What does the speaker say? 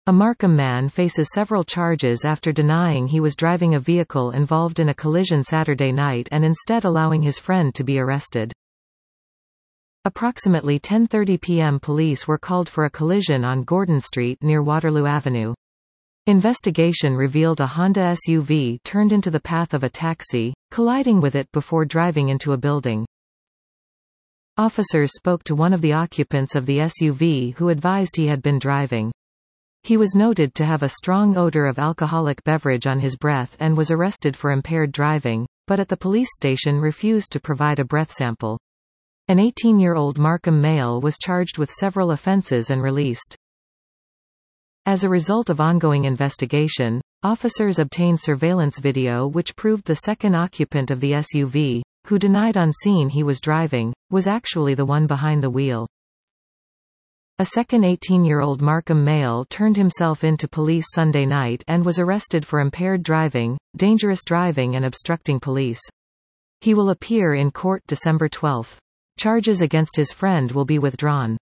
A Markham man faces several charges after denying he was driving a vehicle involved in a collision Saturday night and instead allowing his friend to be arrested. Approximately 10:30 p.m. police were called for a collision on Gordon Street near Waterloo Avenue. Investigation revealed a Honda SUV turned into the path of a taxi, colliding with it before driving into a building. Officers spoke to one of the occupants of the SUV who advised he had been driving. He was noted to have a strong odor of alcoholic beverage on his breath and was arrested for impaired driving, but at the police station refused to provide a breath sample. An 18-year-old Markham male was charged with several offenses and released. As a result of ongoing investigation, officers obtained surveillance video which proved the second occupant of the SUV, who denied on scene he was driving, was actually the one behind the wheel. A second 18-year-old Markham male turned himself in to police Sunday night and was arrested for impaired driving, dangerous driving and obstructing police. He will appear in court December 12. Charges against his friend will be withdrawn.